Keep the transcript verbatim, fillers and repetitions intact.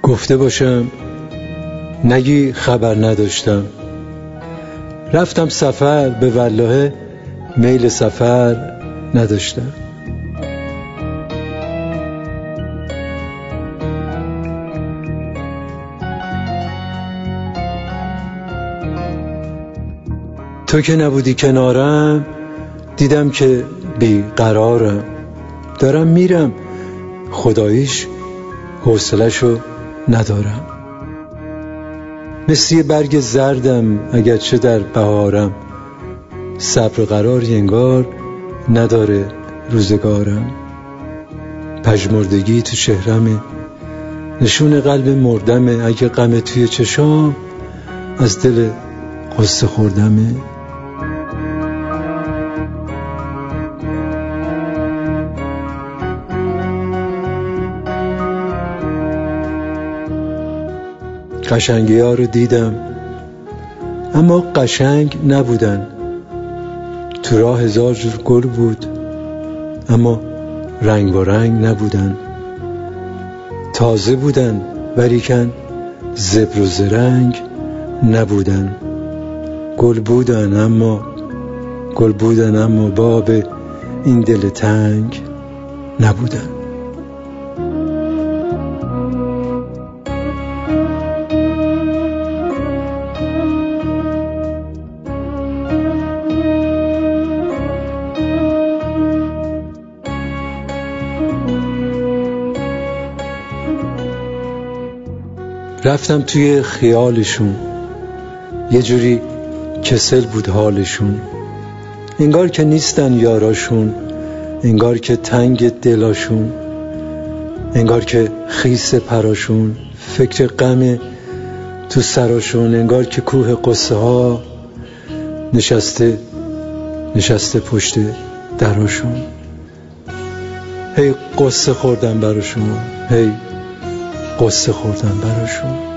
گفته باشم نگی خبر نداشتم، رفتم سفر به والله میل سفر نداشتم. تو که نبودی کنارم دیدم که بی قرارم، دارم میرم خداییش حوصله‌شو ندارم. مثل یه برگ زردم اگرچه در بهارم، صبر و قراری انگار نداره روزگارم. پژمردگی تو چهرمه، نشون قلب مردمه، اگه غم توی چشام از دل قصه خوردمه. قشنگی ها رو دیدم اما قشنگ نبودن، تو راه هزار جور گل بود اما رنگ و رنگ نبودن. تازه بودن ولیکن زبر و زرنگ نبودن. گل بودن اما گل بودن اما باب این دل تنگ نبودن. رفتم توی خیالشون، یه جوری کسل بود حالشون، انگار که نیستن یاراشون، انگار که تنگ دلاشون، انگار که خیس پراشون، فکر غم تو سراشون، انگار که کوه قصه ها نشسته نشسته پشت دراشون. هی قصه خوردم براشون، هی قصه خوردم براشون.